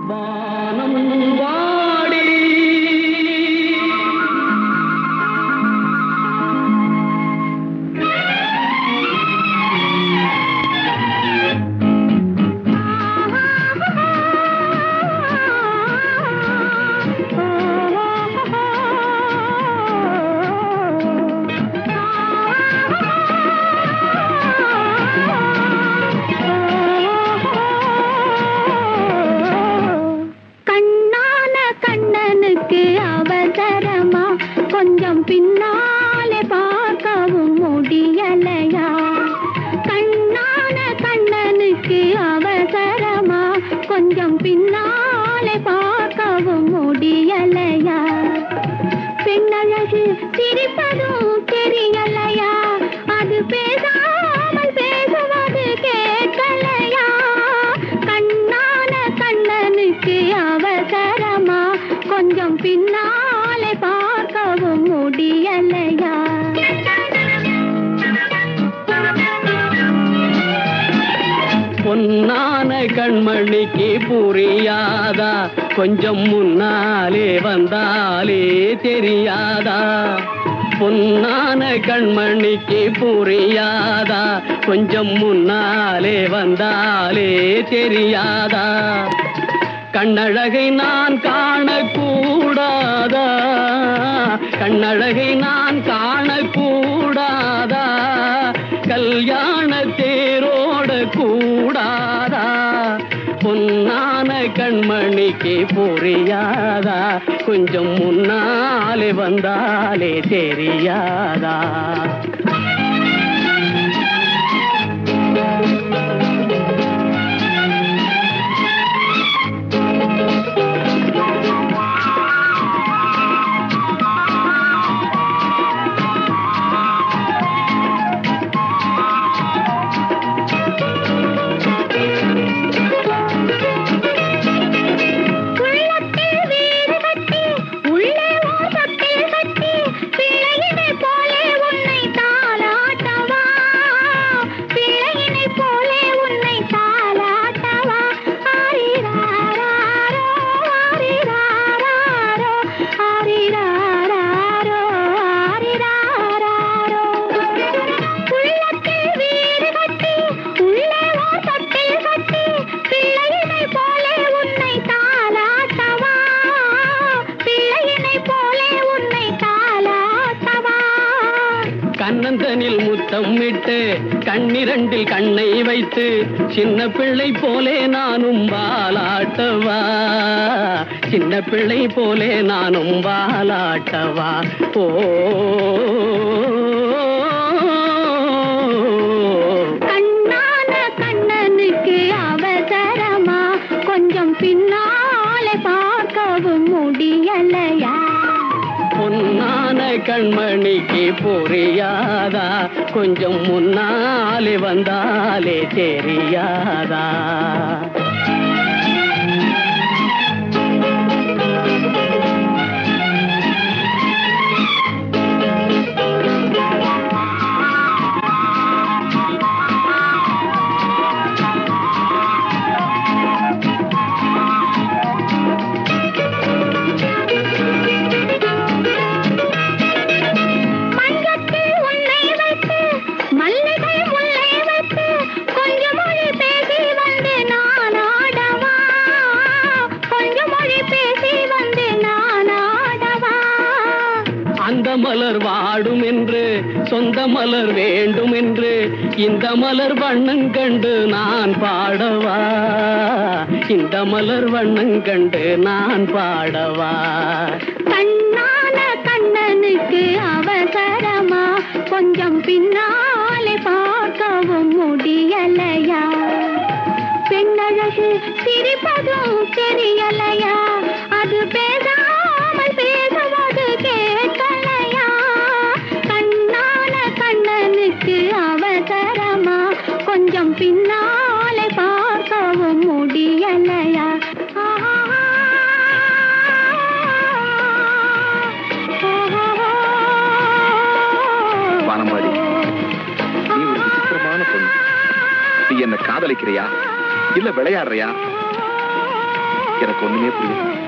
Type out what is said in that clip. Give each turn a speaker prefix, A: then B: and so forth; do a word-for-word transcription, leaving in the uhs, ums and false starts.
A: வானம் வாடி
B: கொஞ்சம் பின்னாலே பார்க்கவும் முடியலையா? கண்ணான கண்ணனுக்கு அவசரமா? கொஞ்சம் பின்னாலே பார்க்கவும் முடியலையா? பெண்ணழகு சிரிப்பதும் தெரியலையா? அது பேசாமல் பேசுவது கேட்கலையா? கண்ணான கண்ணனுக்கு அவசரமா? கொஞ்சம் பின்னாலே பார்க்கவும் முடியலையா?
A: பொன்னான கண்மணிக்கு புரியாதா? கொஞ்சம் முன்னாலே வந்தாலே தெரியாதா? பொன்னான கண்மணிக்கு புரியாதா? கொஞ்சம் முன்னாலே வந்தாலே தெரியாதா? கண்ணழகை நான் காணக்கூடாதா? கண்ணழகை நான் காணக்கூடாதா? கல்யாண தேரோட கூடாதா? பொன்னான கண்மணிக்கு புரியாதா? கொஞ்சம் முன்னாலே வந்தாலே தெரியாதா? கண்ணந்தனில் முத்தம் விட்டு கண்ணிரண்டில் கண்ணை வைத்து சின்ன பிள்ளை போலே நானும் வாலாட்டவா? சின்ன பிள்ளை போலே நானும் வாலாட்டவா? ஓ
B: கண்ணான கண்ணனுக்கு அவசரமா? கொஞ்சம் பின்னாலே பார்க்கவும் முடியலையா?
A: பொன்னான கண்மணிக்கு புரியாதா? கொஞ்சம் முன்னாலே வந்தாலே தெரியாதா? அந்த மலர் வாடும் என்று சொந்த மலர் வேண்டும் என்று இந்த மலர் வண்ணம் கண்டு நான் பாடவா? இந்த மலர் வண்ணம் கண்டு நான் பாடவா?
B: கண்ணான கண்ணனுக்கு அவசரமா? கொஞ்சம் பின்னாலே பார்க்கவும் முடியலையா? பெண்ணழகு சிரிப்பதும் தெரியலையா? அது பேசாமல் பேசுவது கேட்கலையா? கண்ணான கண்ணனுக்கு அவசரமா? கொஞ்சம் பின்னாலே பார்க்கவும் முடியலையா?
C: வானம்பாடி, நீ ஒரு விசித்திரமான பொண்ணு. நீ என்ன காதலிக்கிறியா இல்ல விளையாடுறியா? எனக்கு ஒண்ணுமே புரியல.